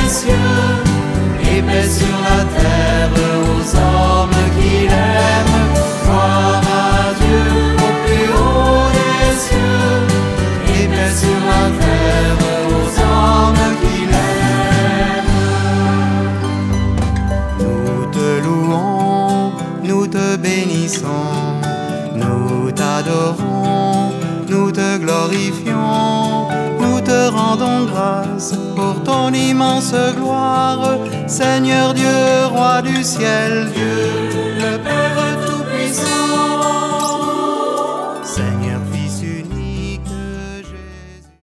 cieux, et paix sur la terre aux hommes qui l'aiment. Gloire à Dieu au plus haut des cieux, et paix sur la terre aux hommes qui l'aiment. Nous te louons, nous te bénissons, nous t'adorons, nous te glorifions, nous te rendons grâce pour ton immense gloire, Seigneur Dieu, roi du ciel, Dieu le Père Tout-Puissant.